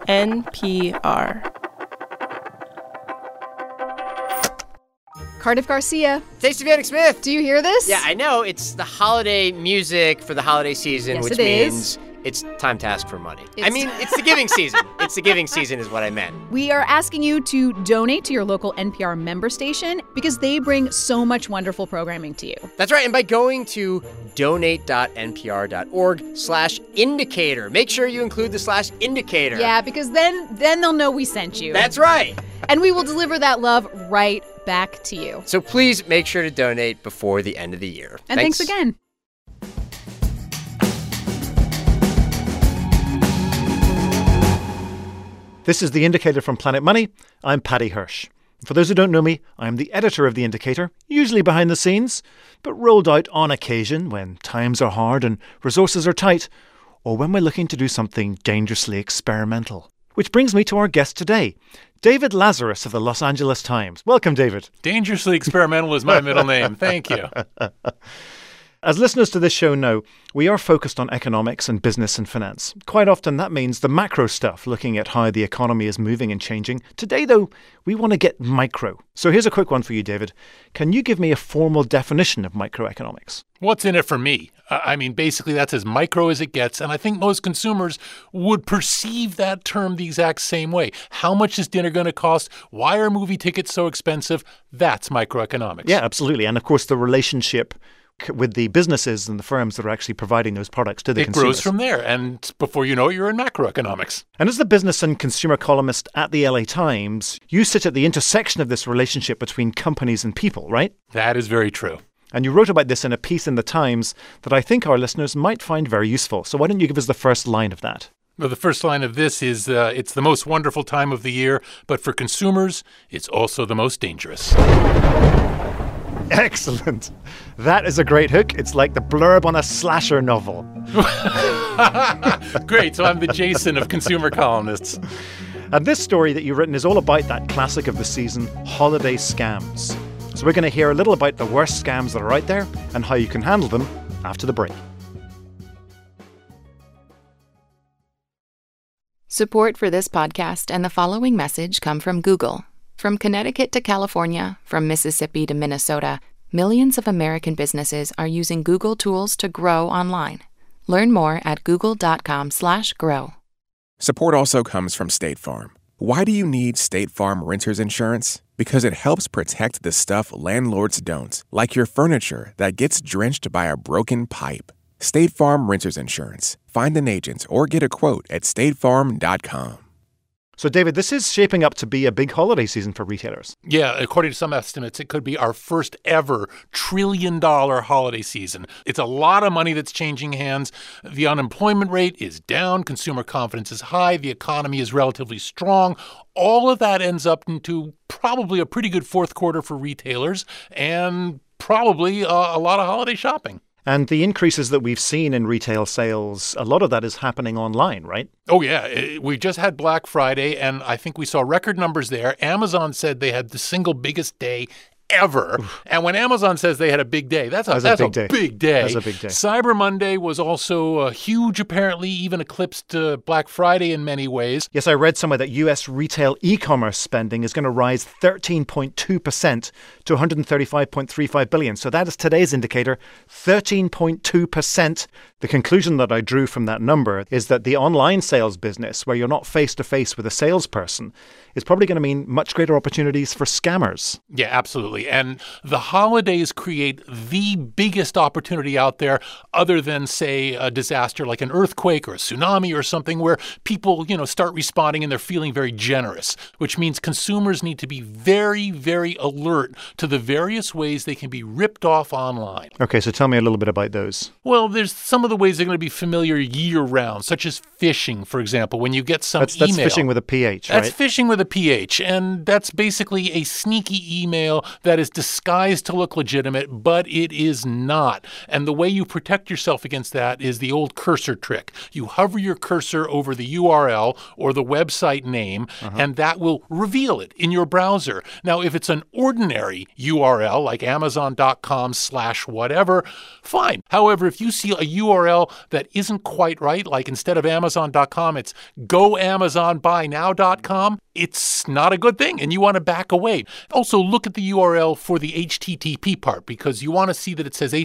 NPR. Cardiff Garcia. Stacey Vanek Smith. Do you hear this? Yeah, I know. It's the holiday music for the holiday season, Yes, which means it's time to ask for money. It's the giving season. It's the giving season is what I meant. We are asking you to donate to your local NPR member station because they bring so much wonderful programming to you. That's right. And by going to donate.npr.org/indicator, make sure you include the /indicator. Yeah, because then they'll know we sent you. That's right. And we will deliver that love right back to you. So please make sure to donate before the end of the year. And thanks again. This is The Indicator from Planet Money. I'm Paddy Hirsch. For those who don't know me, I'm the editor of The Indicator, usually behind the scenes, but rolled out on occasion when times are hard and resources are tight, or when we're looking to do something dangerously experimental. Which brings me to our guest today, David Lazarus of the Los Angeles Times. Welcome, David. Dangerously experimental is my middle name. Thank you. As listeners to this show know, we are focused on economics and business and finance. Quite often that means the macro stuff, looking at how the economy is moving and changing. Today, though, we want to get micro. So here's a quick one for you, David. Can you give me a formal definition of microeconomics? What's in it for me? Basically, that's as micro as it gets, and I think most consumers would perceive that term the exact same way. How much is dinner going to cost? Why are movie tickets so expensive? That's microeconomics. Yeah, absolutely. And, of course, the relationship with the businesses and the firms that are actually providing those products to the consumers. It grows from there, and before you know it, you're in macroeconomics. And as the business and consumer columnist at the LA Times, you sit at the intersection of this relationship between companies and people, right? That is very true. And you wrote about this in a piece in the Times that I think our listeners might find very useful. So why don't you give us the first line of that? Well, the first line of this is, it's the most wonderful time of the year, but for consumers, it's also the most dangerous. Excellent. That is a great hook. It's like the blurb on a slasher novel. Great. So I'm the Jason of consumer columnists. And this story that you've written is all about that classic of the season, holiday scams. So we're going to hear a little about the worst scams that are out there and how you can handle them after the break. Support for this podcast and the following message come from Google. From Connecticut to California, from Mississippi to Minnesota, millions of American businesses are using Google tools to grow online. Learn more at google.com/grow. Support also comes from State Farm. Why do you need State Farm Renters Insurance? Because it helps protect the stuff landlords don't, like your furniture that gets drenched by a broken pipe. State Farm Renters Insurance. Find an agent or get a quote at statefarm.com. So, David, this is shaping up to be a big holiday season for retailers. Yeah, according to some estimates, it could be our first ever trillion-dollar holiday season. It's a lot of money that's changing hands. The unemployment rate is down. Consumer confidence is high. The economy is relatively strong. All of that ends up into probably a pretty good fourth quarter for retailers and probably a lot of holiday shopping. And the increases that we've seen in retail sales, a lot of that is happening online, right? Oh, yeah. We just had Black Friday, and I think we saw record numbers there. Amazon said they had the single biggest day ever. And when Amazon says they had a big day, that's a big day. That's a big day. Cyber Monday was also huge, apparently, even eclipsed Black Friday in many ways. Yes, I read somewhere that U.S. retail e-commerce spending is going to rise 13.2% to $135.35 billion. So that is today's indicator, 13.2%. The conclusion that I drew from that number is that the online sales business, where you're not face-to-face with a salesperson, is probably going to mean much greater opportunities for scammers. Yeah, absolutely. And the holidays create the biggest opportunity out there other than, say, a disaster like an earthquake or a tsunami or something where people, start responding and they're feeling very generous, which means consumers need to be very, very alert to the various ways they can be ripped off online. Okay, so tell me a little bit about those. Well, there's some of the ways they're going to be familiar year-round, such as phishing, for example, when you get some email. That's phishing with a PH, right? That's phishing with a PH, and that's basically a sneaky email that that is disguised to look legitimate, but it is not. And the way you protect yourself against that is the old cursor trick. You hover your cursor over the URL or the website name, and that will reveal it in your browser. Now, if it's an ordinary URL like Amazon.com/whatever, fine. However, if you see a URL that isn't quite right, like instead of Amazon.com, it's goamazonbuynow.com, it's not a good thing, and you want to back away. Also, look at the URL for the HTTP part, because you want to see that it says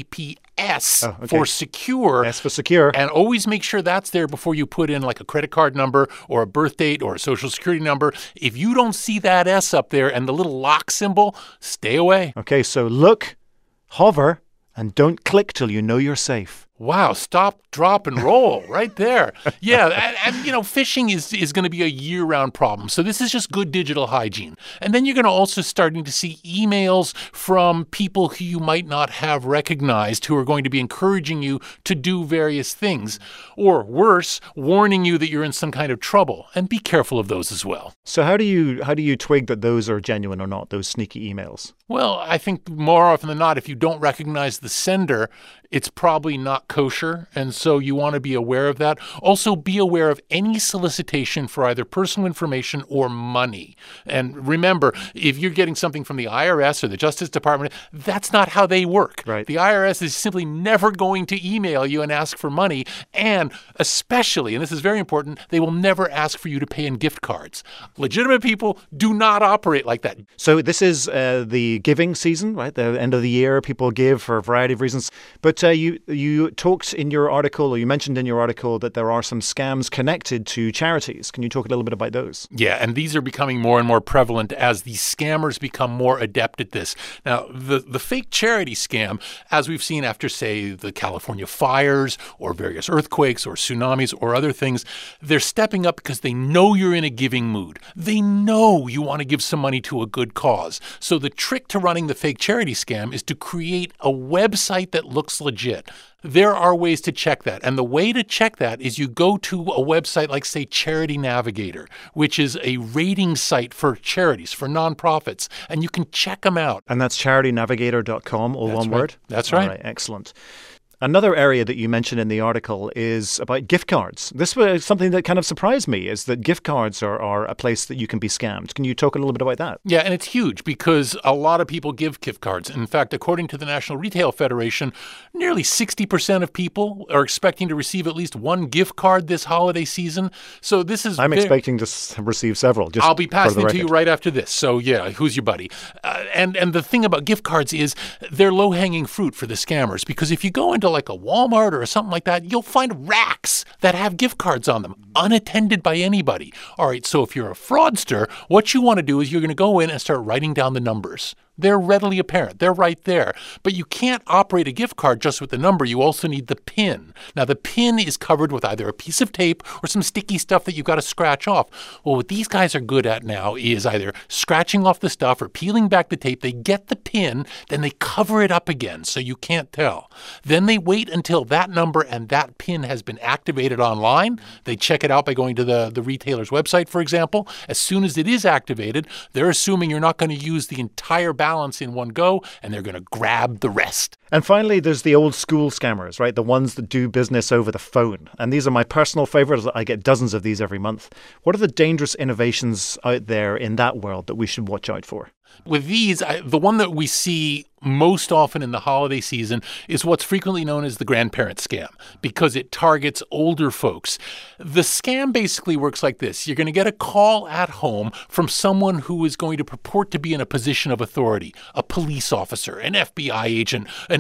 HTTPS for secure. S for secure. And always make sure that's there before you put in like a credit card number or a birth date or a social security number. If you don't see that S up there and the little lock symbol, stay away. Okay, so look, hover, and don't click till you know you're safe. Wow, stop, drop, and roll right there. Yeah, and phishing is going to be a year-round problem. So this is just good digital hygiene. And then you're going to also starting to see emails from people who you might not have recognized who are going to be encouraging you to do various things. Or worse, warning you that you're in some kind of trouble. And be careful of those as well. So how do you twig that those are genuine or not, those sneaky emails? Well, I think more often than not, if you don't recognize the sender, it's probably not kosher, and so you want to be aware of that. Also, be aware of any solicitation for either personal information or money. And remember, if you're getting something from the IRS or the Justice Department, that's not how they work. Right. The IRS is simply never going to email you and ask for money, and especially, and this is very important, they will never ask for you to pay in gift cards. Legitimate people do not operate like that. So this is the giving season, right? The end of the year, people give for a variety of reasons. But you talked in your article, or you mentioned in your article, that there are some scams connected to charities. Can you talk a little bit about those? Yeah, and these are becoming more and more prevalent as these scammers become more adept at this. Now, the fake charity scam, as we've seen after, say, the California fires or various earthquakes or tsunamis or other things, they're stepping up because they know you're in a giving mood. They know you want to give some money to a good cause. So the trick to running the fake charity scam is to create a website that looks legit. There are ways to check that. And the way to check that is you go to a website like, say, Charity Navigator, which is a rating site for charities, for nonprofits, and you can check them out. And that's charitynavigator.com, all one word? That's right. All right, excellent. Another area that you mentioned in the article is about gift cards. This was something that kind of surprised me, is that gift cards are a place that you can be scammed. Can you talk a little bit about that? Yeah, and it's huge because a lot of people give gift cards. In fact, according to the National Retail Federation, nearly 60% of people are expecting to receive at least one gift card this holiday season. So this is... I'm expecting to receive several. Just I'll be passing it to you right after this. So yeah, who's your buddy? And the thing about gift cards is they're low-hanging fruit for the scammers, because if you go into like a Walmart or something like that, you'll find racks that have gift cards on them, unattended by anybody. All right, so if you're a fraudster, what you want to do is you're going to go in and start writing down the numbers. They're readily apparent. They're right there. But you can't operate a gift card just with the number. You also need the PIN. Now, the PIN is covered with either a piece of tape or some sticky stuff that you've got to scratch off. Well, what these guys are good at now is either scratching off the stuff or peeling back the tape. They get the PIN, then they cover it up again so you can't tell. Then they wait until that number and that PIN has been activated online. They check it out by going to the retailer's website, for example. As soon as it is activated, they're assuming you're not going to use the entire balance in one go, and they're going to grab the rest. And finally, there's the old school scammers, right? The ones that do business over the phone. And these are my personal favorites. I get dozens of these every month. What are the dangerous innovations out there in that world that we should watch out for? With these, the one that we see most often in the holiday season is what's frequently known as the grandparent scam, because it targets older folks. The scam basically works like this. You're going to get a call at home from someone who is going to purport to be in a position of authority, a police officer, an FBI agent, an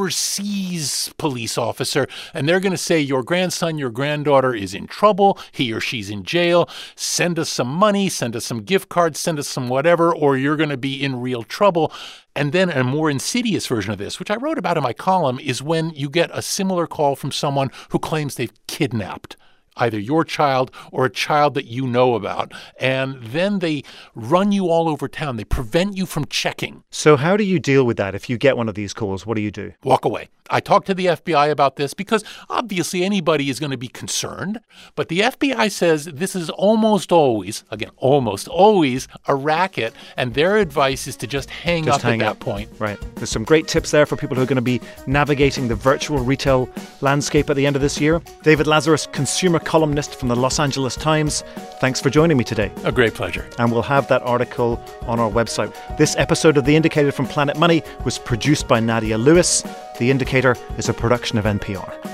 overseas police officer, and they're going to say, your grandson, your granddaughter is in trouble, he or she's in jail, send us some money, send us some gift cards, send us some whatever, or you're going to be in real trouble. And then a more insidious version of this, which I wrote about in my column, is when you get a similar call from someone who claims they've kidnapped either your child or a child that you know about. And then they run you all over town. They prevent you from checking. So how do you deal with that? If you get one of these calls, what do you do? Walk away. I talked to the FBI about this because obviously anybody is going to be concerned. But the FBI says this is almost always a racket. And their advice is to just hang up at that point. Right. There's some great tips there for people who are going to be navigating the virtual retail landscape at the end of this year. David Lazarus, consumer columnist from the Los Angeles Times. Thanks for joining me today. A great pleasure. And we'll have that article on our website. This episode of The Indicator from Planet Money was produced by Nadia Lewis. The Indicator is a production of NPR.